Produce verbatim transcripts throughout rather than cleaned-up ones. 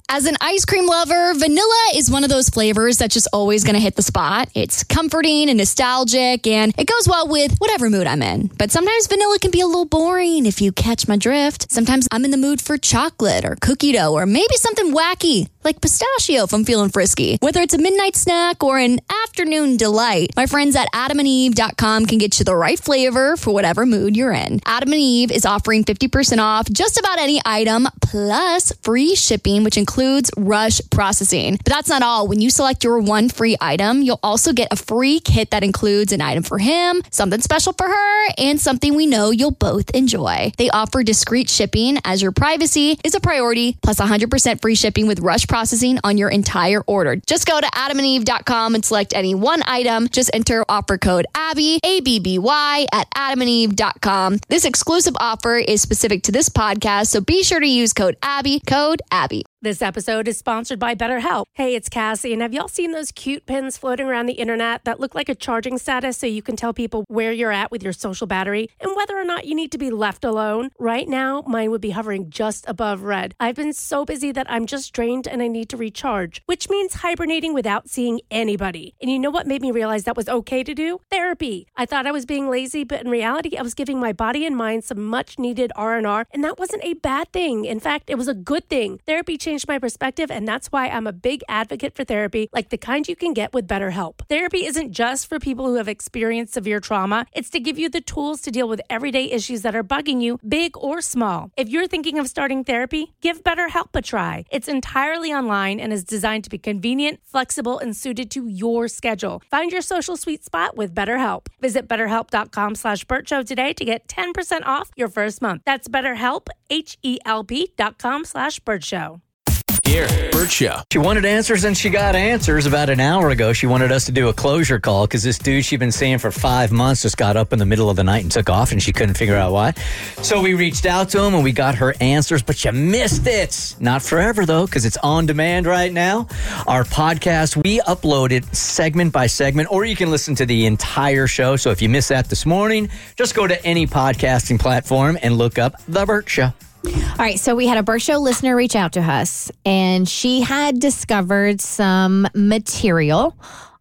As an ice cream lover, vanilla is one of those flavors that's just always going to hit the spot. It's comforting and nostalgic, and it goes well with whatever mood I'm in. But sometimes vanilla can be a little boring if you catch my drift. Sometimes I'm in the mood for chocolate or cookie dough or maybe something wacky like pistachio if I'm feeling frisky. Whether it's a midnight snack or an afternoon delight, my friends at adam and eve dot com can get you the right flavor for whatever mood you're in. Adam and Eve is offering fifty percent off just about any item plus free shipping, which includes includes rush processing. But that's not all. When you select your one free item, you'll also get a free kit that includes an item for him, something special for her, and something we know you'll both enjoy. They offer discreet shipping as your privacy is a priority, plus one hundred percent free shipping with rush processing on your entire order. Just go to adam and eve dot com and select any one item. Just enter offer code ABBY, A B B Y, at adam and eve dot com. This exclusive offer is specific to this podcast, so be sure to use code ABBY, code ABBY. This episode is sponsored by BetterHelp. Hey, it's Cassie, and have y'all seen those cute pins floating around the internet that look like a charging status so you can tell people where you're at with your social battery and whether or not you need to be left alone? Right now, mine would be hovering just above red. I've been so busy that I'm just drained and I need to recharge, which means hibernating without seeing anybody. And you know what made me realize that was okay to do? Therapy. I thought I was being lazy, but in reality, I was giving my body and mind some much-needed R and R, and that wasn't a bad thing. In fact, it was a good thing. Therapy changed changed my perspective, and that's why I'm a big advocate for therapy, like the kind you can get with BetterHelp. Therapy isn't just for people who have experienced severe trauma. It's to give you the tools to deal with everyday issues that are bugging you, big or small. If you're thinking of starting therapy, give BetterHelp a try. It's entirely online and is designed to be convenient, flexible, and suited to your schedule. Find your social sweet spot with BetterHelp. Visit betterhelp.com slash Burt Show today to get ten percent off your first month. That's BetterHelp, H-E-L-P dot com slash Burt Show. Here, Burt Show. She wanted answers and she got answers about an hour ago. She wanted us to do a closure call because this dude she'd been seeing for five months just got up in the middle of the night and took off, and she couldn't figure out why. So we reached out to him and we got her answers, but you missed it. Not forever, though, because it's on demand right now. Our podcast, we upload it segment by segment, or you can listen to the entire show. So if you missed that this morning, just go to any podcasting platform and look up The Burt Show. All right, so we had a Burt Show listener reach out to us, and she had discovered some material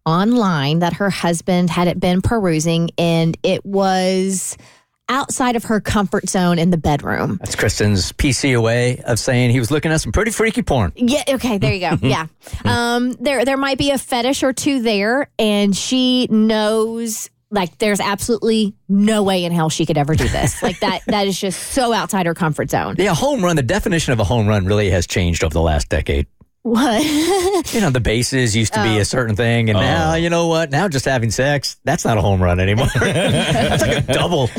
online that her husband had been perusing, and it was outside of her comfort zone in the bedroom. That's Kristen's P C way of saying he was looking at some pretty freaky porn. Yeah, okay, there you go. Yeah. Um, there, there might be a fetish or two there, and she knows... Like, there's absolutely no way in hell she could ever do this. Like, that that is just so outside her comfort zone. Yeah, home run, the definition of a home run really has changed over the last decade. What? You know, the bases used to oh. be a certain thing, and oh. now, you know what? Now just having sex, that's not a home run anymore. That's like a double.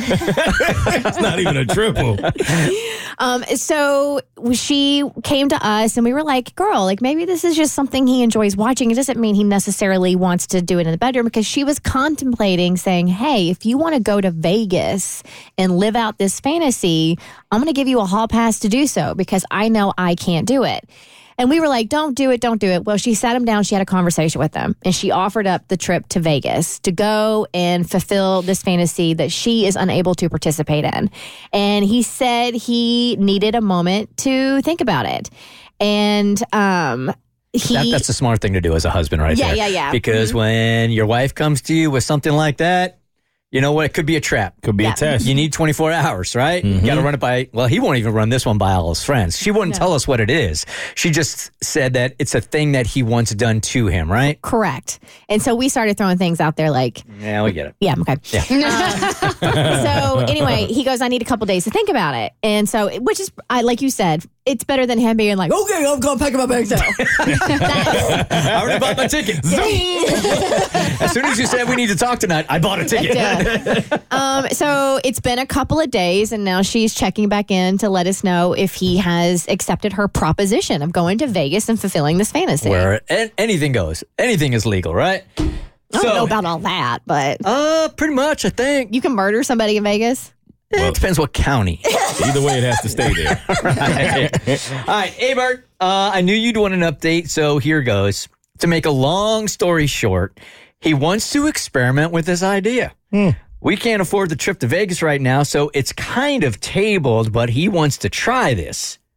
It's not even a triple. Um, so she came to us, and we were like, girl, like, maybe this is just something he enjoys watching. It doesn't mean he necessarily wants to do it in the bedroom, because she was contemplating saying, hey, if you want to go to Vegas and live out this fantasy, I'm going to give you a hall pass to do so, because I know I can't do it. And we were like, don't do it, don't do it. Well, she sat him down. She had a conversation with him. And she offered up the trip to Vegas to go and fulfill this fantasy that she is unable to participate in. And he said he needed a moment to think about it. And um, he... That, that's a smart thing to do as a husband right yeah, there. Yeah, yeah, yeah. Because mm-hmm. when your wife comes to you with something like that, you know what? It could be a trap. Could be yeah. a test. You need twenty-four hours, right? Mm-hmm. You got to run it by, well, he won't even run this one by all his friends. She wouldn't no. tell us what it is. She just said that it's a thing that he wants done to him, right? Correct. And so we started throwing things out there like... Yeah, we get it. Yeah, okay. Yeah. Um, so anyway, he goes, I need a couple days to think about it. And so, which is, I like you said, it's better than him being like, okay, I'm going to pack up my bags now. I already bought my ticket. As soon as you said we need to talk tonight, I bought a ticket. um, so it's been a couple of days, and now she's checking back in to let us know if he has accepted her proposition of going to Vegas and fulfilling this fantasy. Where anything goes. Anything is legal, right? I don't so, know about all that, but... Uh, pretty much, I think. You can murder somebody in Vegas? Well, it depends what county. Either way, it has to stay there. Right. All right. Hey, Burt, uh, I knew you'd want an update, so here goes. To make a long story short, he wants to experiment with this idea. Hmm. We can't afford the trip to Vegas right now, so it's kind of tabled, but he wants to try this.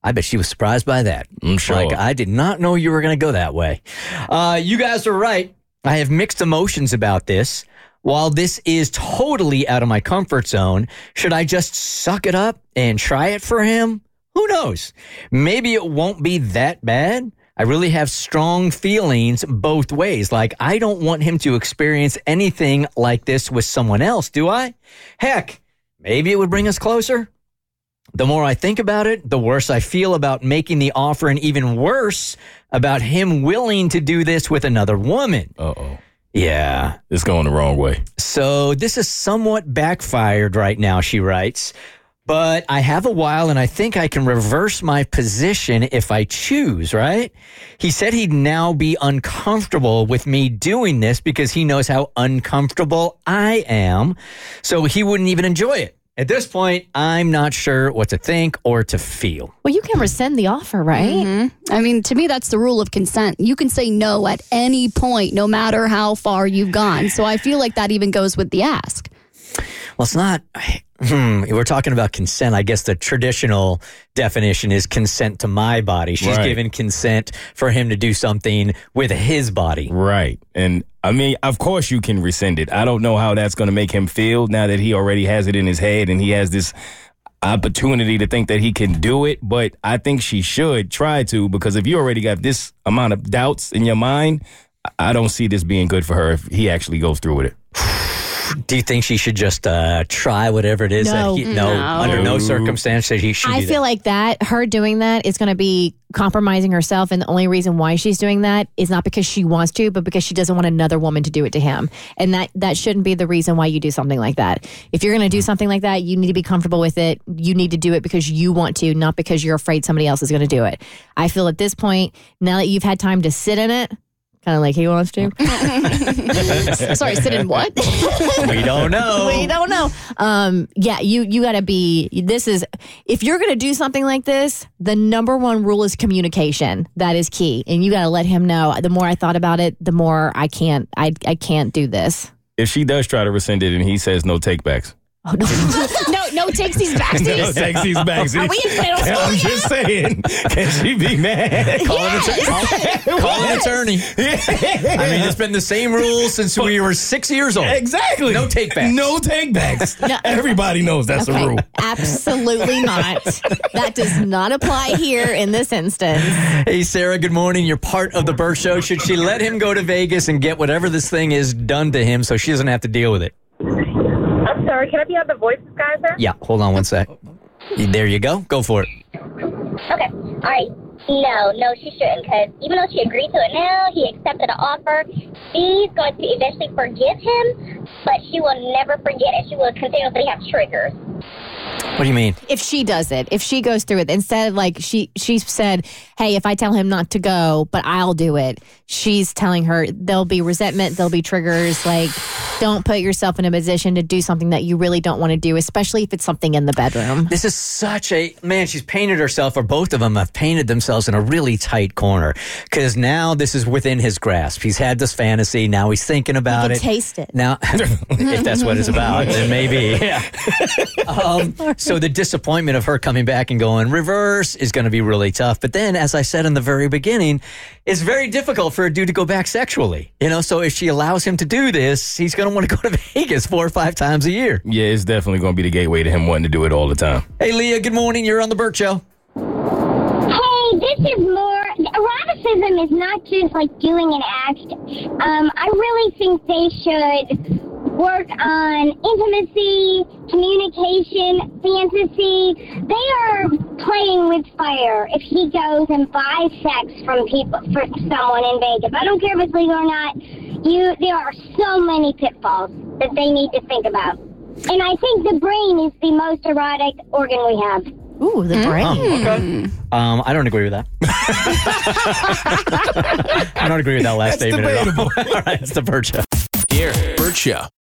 I bet she was surprised by that. I'm sure. Like, I did not know you were going to go that way. Uh, you guys are right. I have mixed emotions about this. While this is totally out of my comfort zone, should I just suck it up and try it for him? Who knows? Maybe it won't be that bad. I really have strong feelings both ways. Like, I don't want him to experience anything like this with someone else, do I? Heck, maybe it would bring us closer. The more I think about it, the worse I feel about making the offer, and even worse about him willing to do this with another woman. Uh-oh. Yeah. It's going the wrong way. So this is somewhat backfired right now, she writes. But I have a while, and I think I can reverse my position if I choose, right? He said he'd now be uncomfortable with me doing this because he knows how uncomfortable I am. So he wouldn't even enjoy it. At this point, I'm not sure what to think or to feel. Well, you can rescind the offer, right? Mm-hmm. I mean, to me, that's the rule of consent. You can say no at any point, no matter how far you've gone. So I feel like that even goes with the ask. Well, it's not. Hmm, we're talking about consent. I guess the traditional definition is consent to my body. She's Right. given consent for him to do something with his body. Right. And I mean, of course you can rescind it. I don't know how that's going to make him feel now that he already has it in his head and he has this opportunity to think that he can do it. But I think she should try to, because if you already got this amount of doubts in your mind, I don't see this being good for her if he actually goes through with it. Do you think she should just uh, try whatever it is No. that he, no, No. under no circumstance that he should I do feel that? like that, her doing that is going to be compromising herself. And the only reason why she's doing that is not because she wants to, but because she doesn't want another woman to do it to him. And that, that shouldn't be the reason why you do something like that. If you're going to do something like that, you need to be comfortable with it. You need to do it because you want to, not because you're afraid somebody else is going to do it. I feel at this point, now that you've had time to sit in it, kind of like he wants to. Sorry, sit in what? We don't know. We don't know. Um, yeah, you you got to be. This is if you're going to do something like this, the number one rule is communication. That is key, and you got to let him know. The more I thought about it, the more I can't. I I can't do this. If she does try to rescind it and he says no takebacks. Oh, no. no, no takes these No backsies. takes these backs. Are we in middle school I'm yet? just saying. Can she be mad? Call, an, att- call, call an attorney. I mean, it's been the same rules since we were six years old. Exactly. No takebacks. No takebacks. No. Everybody knows that's Okay, a rule. absolutely not. That does not apply here in this instance. Hey, Sarah, good morning. You're part of the Burt Show. Should she let him go to Vegas and get whatever this thing is done to him so she doesn't have to deal with it? I'm sorry, can I be on the voice disguiser? Yeah, hold on one sec. There you go. Go for it. Okay. All right. No, no, she shouldn't, because even though she agreed to it now, he accepted the offer, she's going to eventually forgive him, but she will never forget it. She will continuously have triggers. What do you mean? If she does it, if she goes through it, instead of like she she said, hey, if I tell him not to go, but I'll do it, she's telling her there'll be resentment, there'll be triggers. Like, don't put yourself in a position to do something that you really don't want to do, especially if it's something in the bedroom. This is such a, man, she's painted herself, or both of them have painted themselves in a really tight corner. Because now this is within his grasp. He's had this fantasy. Now he's thinking about You it. can taste it. Now, if that's what it's about, then maybe. Yeah. Um, so the disappointment of her coming back and going reverse is going to be really tough. But then, as I said in the very beginning, it's very difficult for a dude to go back sexually. You know, so if she allows him to do this, he's going to want to go to Vegas four or five times a year. Yeah, it's definitely going to be the gateway to him wanting to do it all the time. Hey, Leah, good morning. You're on the Burt Show. Hey, this is more, eroticism is not just like doing an act. Um, I really think they should work on intimacy, communication, fantasy. They are playing with fire if he goes and buys sex from people, for someone in Vegas. I don't care if it's legal or not. You, there are so many pitfalls that they need to think about. And I think the brain is the most erotic organ we have. Ooh, the brain. Oh, okay. Um, I don't agree with that. I don't agree with that last That's statement at all. debatable. All right, it's the Burt Show. Here, Burt Show.